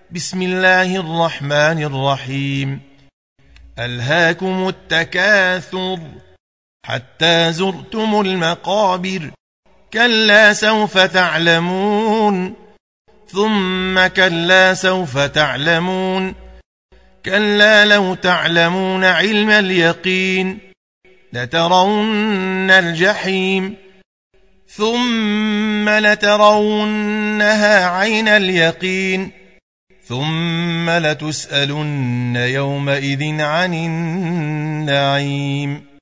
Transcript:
بسم الله الرحمن الرحيم. ألهاكم التكاثر حتى زرتم المقابر، كلا سوف تعلمون ثم كلا سوف تعلمون، كلا لو تعلمون علم اليقين لترون الجحيم ثم لترونها عين اليقين ثم لتسألن يومئذ عن النعيم.